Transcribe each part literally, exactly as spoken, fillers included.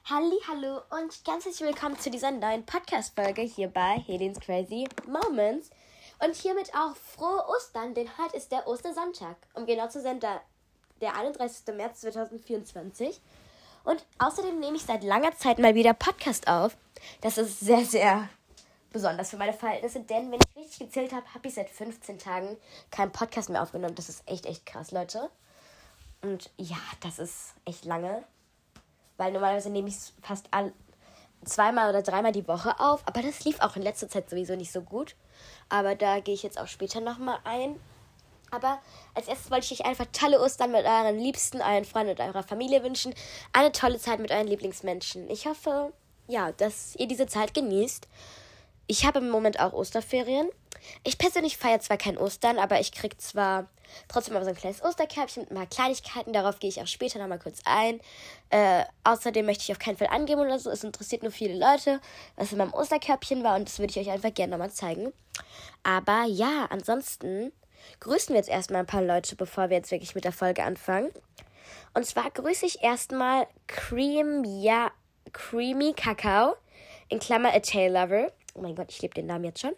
Halli, hallo und ganz herzlich willkommen zu dieser neuen Podcast-Folge hier bei Helens Crazy Moments. Und hiermit auch frohe Ostern, denn heute ist der Ostersonntag. Um genau zu sein, der, der einunddreißigster März zweitausendvierundzwanzig. Und außerdem nehme ich seit langer Zeit mal wieder Podcast auf. Das ist sehr, sehr besonders für meine Verhältnisse, denn wenn ich richtig gezählt habe, habe ich seit fünfzehn Tagen keinen Podcast mehr aufgenommen. Das ist echt, echt krass, Leute. Und ja, das ist echt lange. Weil normalerweise nehme ich es fast all, zweimal oder dreimal die Woche auf. Aber das lief auch in letzter Zeit sowieso nicht so gut. Aber da gehe ich jetzt auch später nochmal ein. Aber als erstes wollte ich euch einfach tolle Ostern mit euren Liebsten, euren Freunden und eurer Familie wünschen. Eine tolle Zeit mit euren Lieblingsmenschen. Ich hoffe, ja, dass ihr diese Zeit genießt. Ich habe im Moment auch Osterferien. Ich persönlich feiere zwar kein Ostern, aber ich kriege zwar trotzdem mal so ein kleines Osterkörbchen mit ein paar Kleinigkeiten. Darauf gehe ich auch später nochmal kurz ein. Äh, außerdem möchte ich auf keinen Fall angeben oder so. Es interessiert nur viele Leute, was in meinem Osterkörbchen war. Und das würde ich euch einfach gerne nochmal zeigen. Aber ja, ansonsten grüßen wir jetzt erstmal ein paar Leute, bevor wir jetzt wirklich mit der Folge anfangen. Und zwar grüße ich erstmal Cream, ja, Creamy Kakao, in Klammer A Tail Lover. Oh mein Gott, ich lebe den Namen jetzt schon.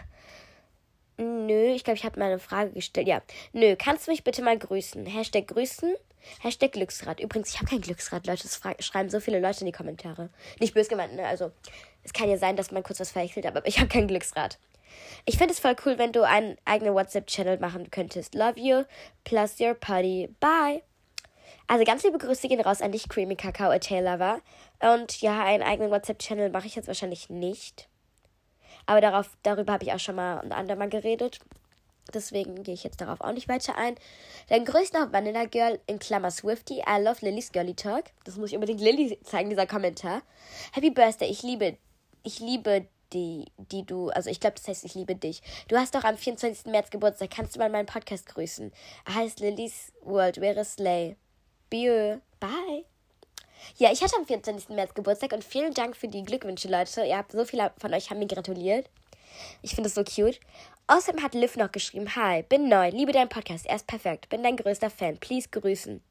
Nö, ich glaube, ich habe mal eine Frage gestellt. Ja, nö, kannst du mich bitte mal grüßen? Hashtag grüßen, Hashtag Glücksrad. Übrigens, ich habe kein Glücksrad, Leute. Das fra- schreiben so viele Leute in die Kommentare. Nicht böse gemeint, ne? Also, es kann ja sein, dass man kurz was verwechselt, aber ich habe kein Glücksrad. Ich finde es voll cool, wenn du einen eigenen WhatsApp-Channel machen könntest. Love you, plus your party. Bye. Also ganz liebe Grüße gehen raus an dich, Creamy Kakao, A Tail Lover. Und ja, einen eigenen WhatsApp-Channel mache ich jetzt wahrscheinlich nicht. Aber darauf, darüber habe ich auch schon mal ein andermal geredet. Deswegen gehe ich jetzt darauf auch nicht weiter ein. Dann grüßt noch Vanilla Girl in Klammer Swifty. I love Lillys Girly Talk. Das muss ich unbedingt Lilly zeigen, dieser Kommentar. Happy Birthday, ich liebe, ich liebe die, die du, also ich glaube, das heißt, ich liebe dich. Du hast doch am vierundzwanzigsten März Geburtstag. Kannst du mal meinen Podcast grüßen? Er heißt Lillys World, wäre Slay. Bieu. Bye. Ja, ich hatte am vierundzwanzigsten März Geburtstag und vielen Dank für die Glückwünsche, Leute. Ihr habt so viele von euch haben mir gratuliert. Ich finde es so cute. Außerdem hat Liv noch geschrieben, hi, bin neu, liebe deinen Podcast, er ist perfekt, bin dein größter Fan, please grüßen.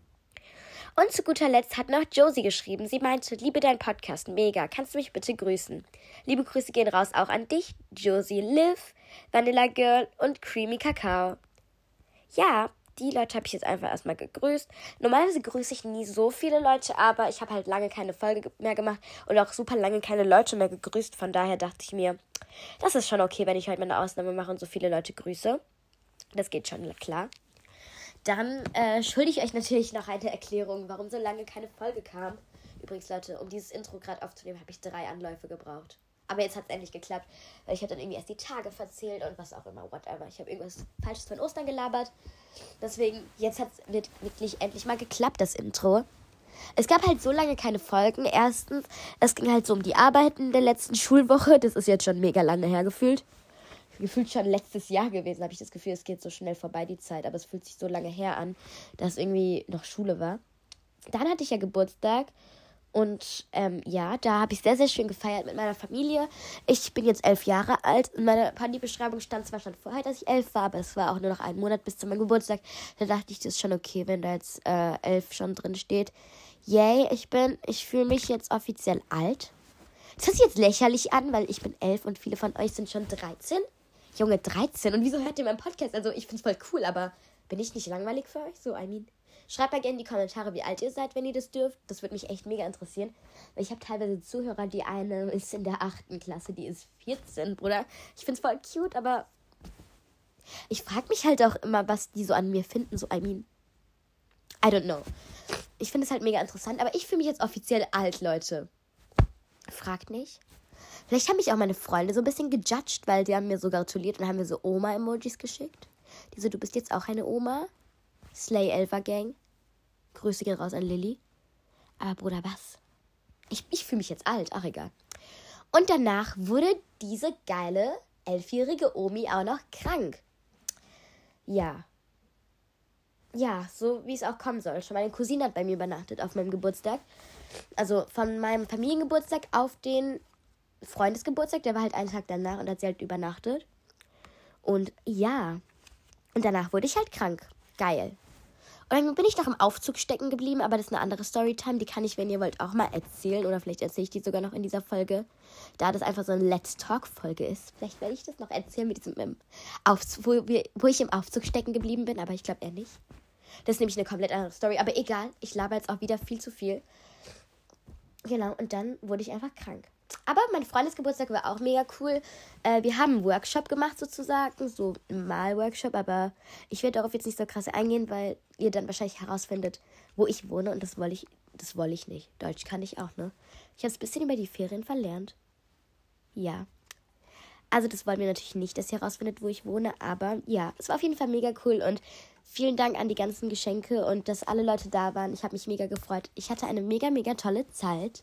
Und zu guter Letzt hat noch Josie geschrieben, sie meinte, liebe deinen Podcast, mega, kannst du mich bitte grüßen? Liebe Grüße gehen raus auch an dich, Josie, Liv, Vanilla Girl und Creamy Kakao. Ja, die Leute habe ich jetzt einfach erstmal gegrüßt. Normalerweise grüße ich nie so viele Leute, aber ich habe halt lange keine Folge mehr gemacht und auch super lange keine Leute mehr gegrüßt. Von daher dachte ich mir, das ist schon okay, wenn ich heute mal eine Ausnahme mache und so viele Leute grüße. Das geht schon, klar. Dann äh, schulde ich euch natürlich noch eine Erklärung, warum so lange keine Folge kam. Übrigens, Leute, um dieses Intro gerade aufzunehmen, habe ich drei Anläufe gebraucht. Aber jetzt hat es endlich geklappt, weil ich habe dann irgendwie erst die Tage verzählt und was auch immer, whatever. Ich habe irgendwas Falsches von Ostern gelabert. Deswegen, jetzt hat es wirklich endlich mal geklappt, das Intro. Es gab halt so lange keine Folgen. Erstens, es ging halt so um die Arbeiten der letzten Schulwoche. Das ist jetzt schon mega lange her gefühlt. Gefühlt schon letztes Jahr gewesen, habe ich das Gefühl, es geht so schnell vorbei, die Zeit. Aber es fühlt sich so lange her an, dass irgendwie noch Schule war. Dann hatte ich ja Geburtstag. Und ähm, ja, da habe ich sehr, sehr schön gefeiert mit meiner Familie. Ich bin jetzt elf Jahre alt. In meiner Partybeschreibung stand zwar schon vorher, dass ich elf war, aber es war auch nur noch ein Monat bis zu meinem Geburtstag. Da dachte ich, das ist schon okay, wenn da jetzt äh, elf schon drin steht. Yay, ich bin, ich fühle mich jetzt offiziell alt. Das hört sich jetzt lächerlich an, weil ich bin elf und viele von euch sind schon dreizehn. Junge, dreizehn. Und wieso hört ihr meinen Podcast? Also ich finde es voll cool, aber bin ich nicht langweilig für euch? So, I mean... Schreibt mal gerne in die Kommentare, wie alt ihr seid, wenn ihr das dürft. Das würde mich echt mega interessieren. Weil ich habe teilweise Zuhörer, die eine ist in der achten Klasse, die ist vierzehn, Bruder. Ich finde es voll cute, aber ich frage mich halt auch immer, was die so an mir finden. So, I mean, I don't know. Ich finde es halt mega interessant, aber ich fühle mich jetzt offiziell alt, Leute. Fragt nicht. Vielleicht haben mich auch meine Freunde so ein bisschen gejudged, weil die haben mir so gratuliert und haben mir so Oma-Emojis geschickt. Die so, du bist jetzt auch eine Oma. Slay Elfer Gang. Grüße gehen raus an Lilly. Aber Bruder, was? Ich, ich fühle mich jetzt alt. Ach, egal. Und danach wurde diese geile elfjährige Omi auch noch krank. Ja. Ja, so wie es auch kommen soll. Schon meine Cousine hat bei mir übernachtet auf meinem Geburtstag. Also von meinem Familiengeburtstag auf den Freundesgeburtstag. Der war halt einen Tag danach und hat sie halt übernachtet. Und ja. Und danach wurde ich halt krank. Geil. Und dann bin ich noch im Aufzug stecken geblieben, aber das ist eine andere Storytime. Die kann ich, wenn ihr wollt, auch mal erzählen. Oder vielleicht erzähle ich die sogar noch in dieser Folge. Da das einfach so eine Let's Talk-Folge ist. Vielleicht werde ich das noch erzählen, mit diesem im Aufzug, wo, wir, wo ich im Aufzug stecken geblieben bin. Aber ich glaube eher nicht. Das ist nämlich eine komplett andere Story. Aber egal, ich laber jetzt auch wieder viel zu viel. Genau, und dann wurde ich einfach krank. Aber mein Freundesgeburtstag war auch mega cool. Äh, wir haben einen Workshop gemacht sozusagen, so ein Mal-Workshop, aber ich werde darauf jetzt nicht so krass eingehen, weil ihr dann wahrscheinlich herausfindet, wo ich wohne und das wollte ich, das wollte ich nicht. Deutsch kann ich auch, ne? Ich habe es ein bisschen über die Ferien verlernt. Ja. Also das wollen wir natürlich nicht, dass ihr herausfindet, wo ich wohne, aber ja, es war auf jeden Fall mega cool und vielen Dank an die ganzen Geschenke und dass alle Leute da waren. Ich habe mich mega gefreut. Ich hatte eine mega, mega tolle Zeit.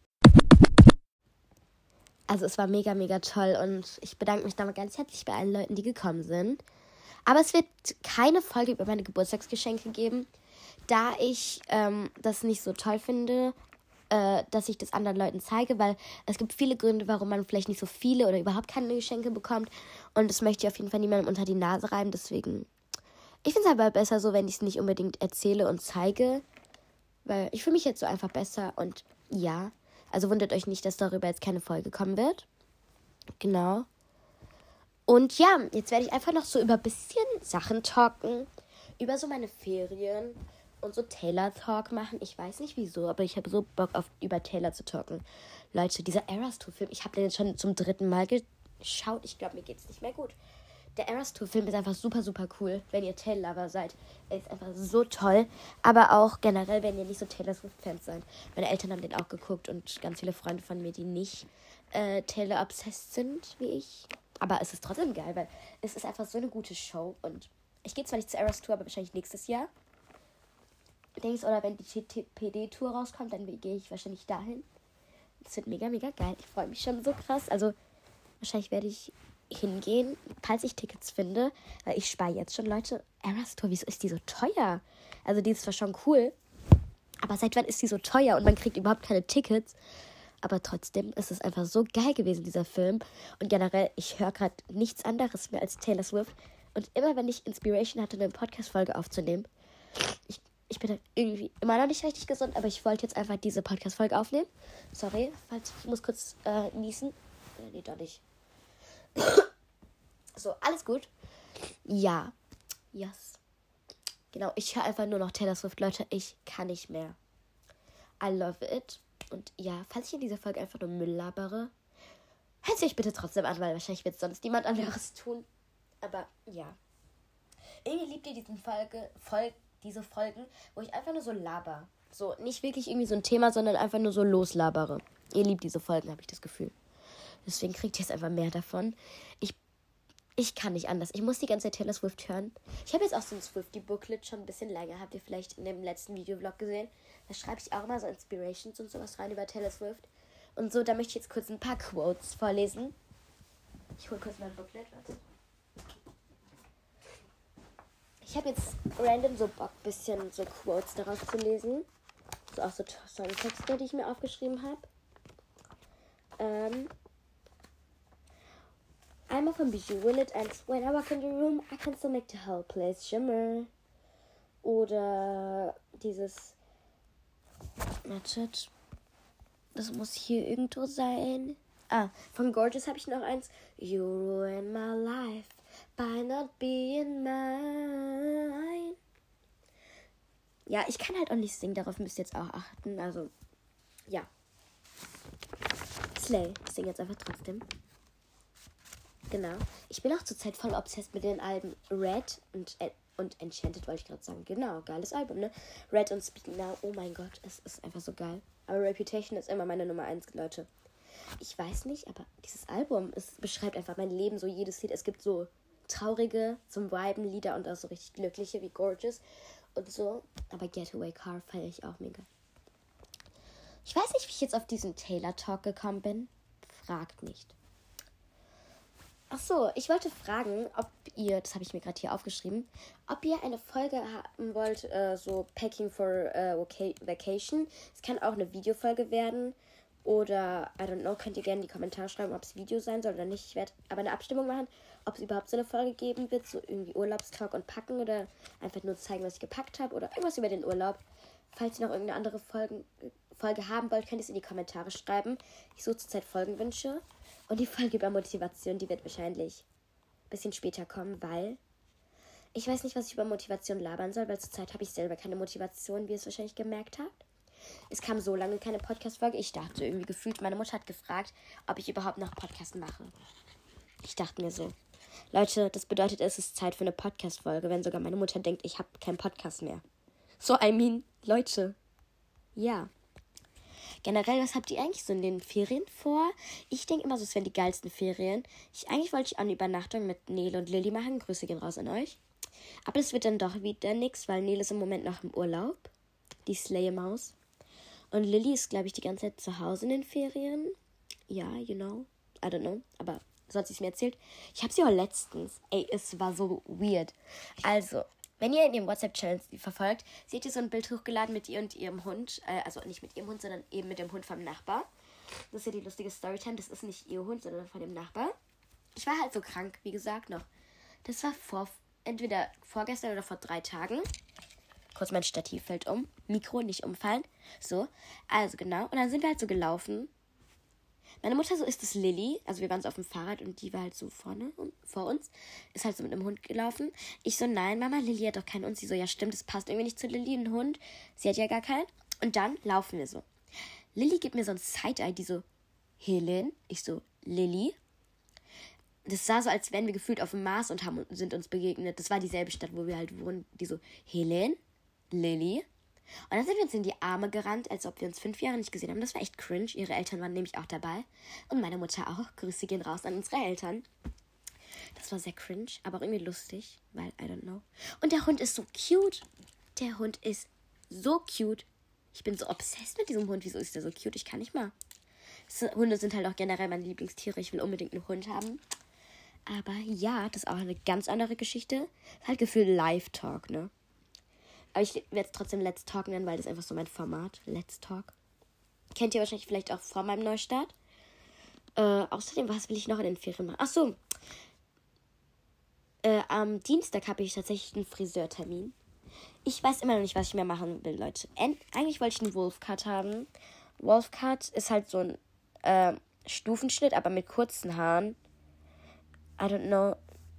Also es war mega, mega toll und ich bedanke mich damit ganz herzlich bei allen Leuten, die gekommen sind. Aber es wird keine Folge über meine Geburtstagsgeschenke geben, da ich ähm, das nicht so toll finde, äh, dass ich das anderen Leuten zeige, weil es gibt viele Gründe, warum man vielleicht nicht so viele oder überhaupt keine Geschenke bekommt und das möchte ich auf jeden Fall niemandem unter die Nase reiben, deswegen... Ich finde es aber besser so, wenn ich es nicht unbedingt erzähle und zeige, weil ich fühle mich jetzt so einfach besser und ja... Also wundert euch nicht, dass darüber jetzt keine Folge kommen wird. Genau. Und ja, jetzt werde ich einfach noch so über ein bisschen Sachen talken. Über so meine Ferien und so Taylor-Talk machen. Ich weiß nicht wieso, aber ich habe so Bock auf über Taylor zu talken. Leute, dieser Eras Tour-Film, ich habe den jetzt schon zum dritten Mal geschaut. Ich glaube, mir geht es nicht mehr gut. Der Eras Tour-Film ist einfach super, super cool, wenn ihr Taylor-Lover seid. Er ist einfach so toll. Aber auch generell, wenn ihr nicht so Taylor Swift-Fans seid. Meine Eltern haben den auch geguckt und ganz viele Freunde von mir, die nicht äh, Taylor-obsessed sind, wie ich. Aber es ist trotzdem geil, weil es ist einfach so eine gute Show. Und ich gehe zwar nicht zur Eras Tour, aber wahrscheinlich nächstes Jahr. Denkst, oder wenn die T T P D-Tour rauskommt, dann gehe ich wahrscheinlich dahin. Das wird mega, mega geil. Ich freue mich schon so krass. Also wahrscheinlich werde ich hingehen, falls ich Tickets finde, weil ich spare jetzt schon, Leute, Eras Tour, wieso ist die so teuer? Also die ist zwar schon cool, aber seit wann ist die so teuer und man kriegt überhaupt keine Tickets? Aber trotzdem ist es einfach so geil gewesen, dieser Film. Und generell, ich höre gerade nichts anderes mehr als Taylor Swift. Und immer, wenn ich Inspiration hatte, eine Podcast-Folge aufzunehmen, ich, ich bin irgendwie immer noch nicht richtig gesund, aber ich wollte jetzt einfach diese Podcast-Folge aufnehmen. Sorry, falls ich muss kurz äh, niesen. Äh, nee, doch nicht. So, alles gut. Ja. Yes. Genau, ich höre einfach nur noch Taylor Swift, Leute. Ich kann nicht mehr. I love it. Und ja, falls ich in dieser Folge einfach nur Müll labere, hört sie euch bitte trotzdem an, weil wahrscheinlich wird sonst niemand anderes tun. Aber ja. Irgendwie liebt ihr diesen Folge, Fol- diese Folgen, wo ich einfach nur so laber. So, nicht wirklich irgendwie so ein Thema, sondern einfach nur so loslabere. Ihr liebt diese Folgen, habe ich das Gefühl. Deswegen kriegt ihr jetzt einfach mehr davon. Ich, ich kann nicht anders. Ich muss die ganze Zeit Taylor Swift hören. Ich habe jetzt auch so ein Swiftie-Booklet schon ein bisschen länger. Habt ihr vielleicht in dem letzten Videovlog gesehen? Da schreibe ich auch immer so Inspirations und sowas rein über Taylor Swift. Und so, da möchte ich jetzt kurz ein paar Quotes vorlesen. Ich hole kurz mein Booklet. Warte. Ich habe jetzt random so Bock, ein bisschen so Quotes daraus zu lesen. So auch so Songtexte, die ich mir aufgeschrieben habe. Ähm... Einmal von Bijou Willett and When I walk in the room, I can still make the whole place shimmer. Oder dieses... Wartet. Das muss hier irgendwo sein. Ah, von Gorgeous habe ich noch eins. You ruin my life by not being mine. Ja, ich kann halt auch nicht singen, darauf müsst ihr jetzt auch achten. Also, ja. Slay, ich singe jetzt einfach trotzdem. Genau. Ich bin auch zurzeit voll obsessed mit den Alben Red und, und Enchanted, wollte ich gerade sagen. Genau, geiles Album, ne? Red und Speak Now, oh mein Gott, es ist einfach so geil. Aber Reputation ist immer meine Nummer eins, Leute. Ich weiß nicht, aber dieses Album, es beschreibt einfach mein Leben, so jedes Lied. Es gibt so traurige, zum Viben Lieder und auch so richtig glückliche wie Gorgeous und so. Aber Getaway Car feiere ich auch mega. Ich weiß nicht, wie ich jetzt auf diesen Taylor-Talk gekommen bin. Fragt nicht. Ach so, ich wollte fragen, ob ihr, das habe ich mir gerade hier aufgeschrieben, ob ihr eine Folge haben wollt, äh, so Packing for äh, Vacation. Es kann auch eine Videofolge werden. Oder, I don't know, könnt ihr gerne in die Kommentare schreiben, ob es Video sein soll oder nicht. Ich werde aber eine Abstimmung machen, ob es überhaupt so eine Folge geben wird, so irgendwie Urlaubstalk und Packen oder einfach nur zeigen, was ich gepackt habe oder irgendwas über den Urlaub. Falls ihr noch irgendeine andere Folgen, Folge haben wollt, könnt ihr es in die Kommentare schreiben. Ich suche zurzeit Folgenwünsche. Und die Folge über Motivation, die wird wahrscheinlich ein bisschen später kommen, weil ich weiß nicht, was ich über Motivation labern soll, weil zurzeit habe ich selber keine Motivation, wie ihr es wahrscheinlich gemerkt habt. Es kam so lange keine Podcast-Folge. Ich dachte irgendwie gefühlt, meine Mutter hat gefragt, ob ich überhaupt noch Podcast mache. Ich dachte mir so, Leute, das bedeutet, es ist Zeit für eine Podcast-Folge, wenn sogar meine Mutter denkt, ich habe keinen Podcast mehr. So, I mean, Leute, ja. Generell, was habt ihr eigentlich so in den Ferien vor? Ich denke immer so, es wären die geilsten Ferien. Ich, eigentlich wollte ich auch eine Übernachtung mit Nele und Lilly machen. Grüße gehen raus an euch. Aber es wird dann doch wieder nichts, weil Nele ist im Moment noch im Urlaub. Die Slay-Maus. Und Lilly ist, glaube ich, die ganze Zeit zu Hause in den Ferien. Ja, you know. I don't know. Aber so hat sie es mir erzählt. Ich habe sie auch letztens. Ey, es war so weird. Also, wenn ihr in ihrem WhatsApp-Channel sie verfolgt, seht ihr so ein Bild hochgeladen mit ihr und ihrem Hund. Äh, also nicht mit ihrem Hund, sondern eben mit dem Hund vom Nachbar. Das ist ja die lustige Storytime. Das ist nicht ihr Hund, sondern von dem Nachbar. Ich war halt so krank, wie gesagt, noch. Das war vor, entweder vorgestern oder vor drei Tagen. Kurz mein Stativ fällt um. Mikro, nicht umfallen. So, also genau. Und dann sind wir halt so gelaufen. Meine Mutter, so ist es Lilly. Also wir waren so auf dem Fahrrad und die war halt so vorne und vor uns. Ist halt so mit einem Hund gelaufen. Ich so, nein, Mama, Lilly hat doch keinen Hund. Sie so, ja stimmt, das passt irgendwie nicht zu Lilly, ein Hund. Sie hat ja gar keinen. Und dann laufen wir so. Lilly gibt mir so ein Side-Eye, die so, Helen. Ich so, Lilly. Das sah so, als wären wir gefühlt auf dem Mars und haben, sind uns begegnet. Das war dieselbe Stadt, wo wir halt wohnen. Die so, Helen. Lilly. Und dann sind wir uns in die Arme gerannt, als ob wir uns fünf Jahre nicht gesehen haben. Das war echt cringe. Ihre Eltern waren nämlich auch dabei. Und meine Mutter auch. Grüße gehen raus an unsere Eltern. Das war sehr cringe, aber auch irgendwie lustig, weil, I don't know. Und der Hund ist so cute. Der Hund ist so cute. Ich bin so obsessed mit diesem Hund. Wieso ist der so cute? Ich kann nicht mal. Hunde sind halt auch generell meine Lieblingstiere. Ich will unbedingt einen Hund haben. Aber ja, das ist auch eine ganz andere Geschichte. Ist halt gefühlt Live-Talk, ne? Aber ich werde es trotzdem Let's Talk nennen, weil das ist einfach so mein Format. Let's Talk. Kennt ihr wahrscheinlich vielleicht auch vor meinem Neustart. Äh, außerdem, was will ich noch in den Ferien machen? Ach so. Äh, am Dienstag habe ich tatsächlich einen Friseurtermin. Ich weiß immer noch nicht, was ich mehr machen will, Leute. End- Eigentlich wollte ich einen Wolfcut haben. Wolfcut ist halt so ein äh, Stufenschnitt, aber mit kurzen Haaren. I don't know.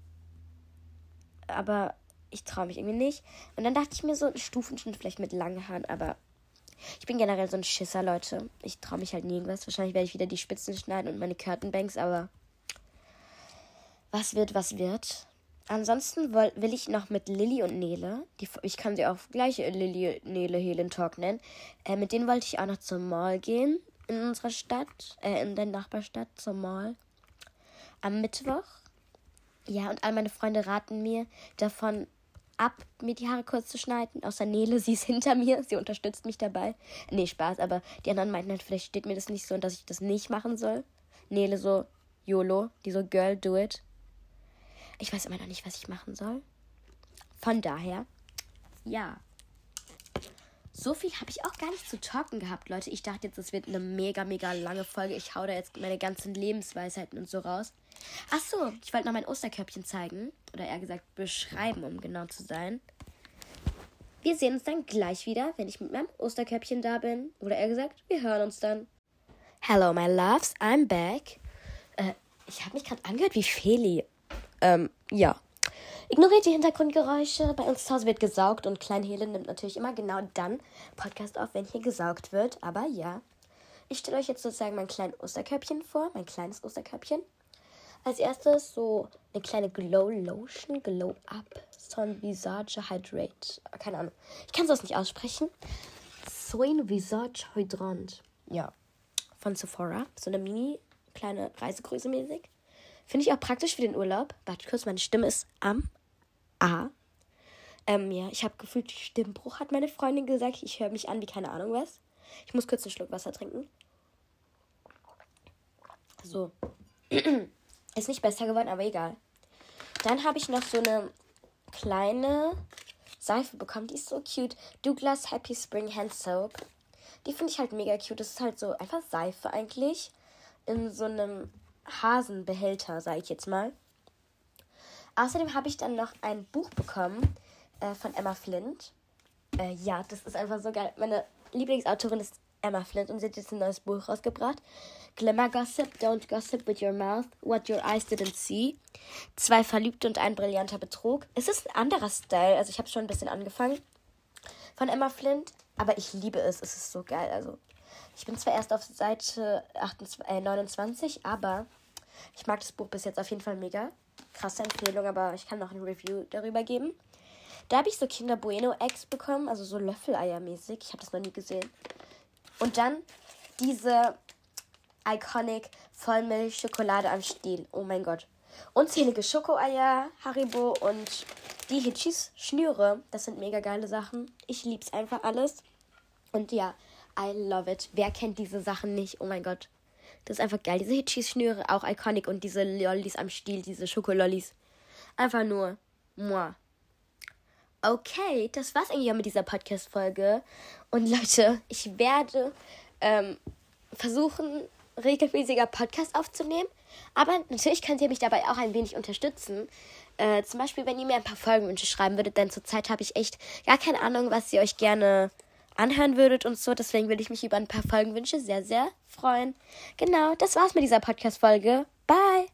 Aber ich traue mich irgendwie nicht. Und dann dachte ich mir so, ein Stufenschnitt vielleicht mit langen Haaren, aber ich bin generell so ein Schisser, Leute. Ich traue mich halt nie irgendwas. Wahrscheinlich werde ich wieder die Spitzen schneiden und meine Curtainbanks, aber was wird, was wird. Ansonsten will, will ich noch mit Lilly und Nele, die, ich kann sie auch gleich Lilly, Nele, Helen Talk nennen, äh, mit denen wollte ich auch noch zum Mall gehen in unserer Stadt, äh, in der Nachbarstadt zum Mall am Mittwoch. Ja, und all meine Freunde raten mir davon ab, mir die Haare kurz zu schneiden. Außer Nele, sie ist hinter mir. Sie unterstützt mich dabei. Nee, Spaß, aber die anderen meinten halt, vielleicht steht mir das nicht so und dass ich das nicht machen soll. Nele so, YOLO. Die so, Girl, do it. Ich weiß immer noch nicht, was ich machen soll. Von daher, ja. So viel habe ich auch gar nicht zu talken gehabt, Leute. Ich dachte jetzt, es wird eine mega, mega lange Folge. Ich hau da jetzt meine ganzen Lebensweisheiten und so raus. Ach so, ich wollte noch mein Osterkörbchen zeigen. Oder eher gesagt beschreiben, um genau zu sein. Wir sehen uns dann gleich wieder, wenn ich mit meinem Osterkörbchen da bin. Oder eher gesagt, wir hören uns dann. Hello, my loves, I'm back. Äh, ich habe mich gerade angehört wie Feli. Ähm, ja. Ignoriert die Hintergrundgeräusche. Bei uns zu Hause wird gesaugt und Klein Helen nimmt natürlich immer genau dann Podcast auf, wenn hier gesaugt wird. Aber ja, ich stelle euch jetzt sozusagen mein kleines Osterkörbchen vor, mein kleines Osterkörbchen. Als erstes so eine kleine Glow Lotion, Glow Up, Sun Visage Hydrate. Keine Ahnung, ich kann es nicht aussprechen. Sun Visage Hydrant. Ja, von Sephora. So eine mini kleine Reisegröße mäßig. Finde ich auch praktisch für den Urlaub. Warte kurz, meine Stimme ist am A. Ähm, ja, ich habe gefühlt Stimmbruch, hat meine Freundin gesagt. Ich höre mich an wie keine Ahnung was. Ich muss kurz einen Schluck Wasser trinken. So. Ist nicht besser geworden, aber egal. Dann habe ich noch so eine kleine Seife bekommen. Die ist so cute. Douglas Happy Spring Hand Soap. Die finde ich halt mega cute. Das ist halt so einfach Seife eigentlich. In so einem Hasenbehälter, sage ich jetzt mal. Außerdem habe ich dann noch ein Buch bekommen äh, von Emma Flint. Äh, ja, das ist einfach so geil. Meine Lieblingsautorin ist Emma Flint und sie hat jetzt ein neues Buch rausgebracht. Glamour Gossip, Don't Gossip with Your Mouth, What Your Eyes Didn't See. Zwei Verliebte und ein brillanter Betrug. Es ist ein anderer Style, also ich habe schon ein bisschen angefangen von Emma Flint, aber ich liebe es. Es ist so geil. Also ich bin zwar erst auf Seite achtundzwanzig, äh, neunundzwanzig, aber ich mag das Buch bis jetzt auf jeden Fall mega. Krasse Empfehlung, aber ich kann noch ein Review darüber geben. Da habe ich so Kinder Bueno Eggs bekommen, also so Löffeleier-mäßig. Ich habe das noch nie gesehen. Und dann diese Iconic Vollmilch-Schokolade am Stiel. Oh mein Gott. Unzählige Schokoeier, Haribo und die Hitchis Schnüre. Das sind mega geile Sachen. Ich lieb's einfach alles. Und ja, I love it. Wer kennt diese Sachen nicht? Oh mein Gott. Das ist einfach geil. Diese Hitchis Schnüre, auch iconic. Und diese Lollis am Stiel, diese Schokolollis. Einfach nur, moi. Okay, das war's eigentlich auch mit dieser Podcast-Folge. Und Leute, ich werde ähm, versuchen, regelmäßiger Podcast aufzunehmen. Aber natürlich könnt ihr mich dabei auch ein wenig unterstützen. Äh, zum Beispiel, wenn ihr mir ein paar Folgenwünsche schreiben würdet, denn zurzeit habe ich echt gar keine Ahnung, was ihr euch gerne anhören würdet und so. Deswegen würde ich mich über ein paar Folgenwünsche sehr, sehr freuen. Genau, das war's mit dieser Podcast-Folge. Bye!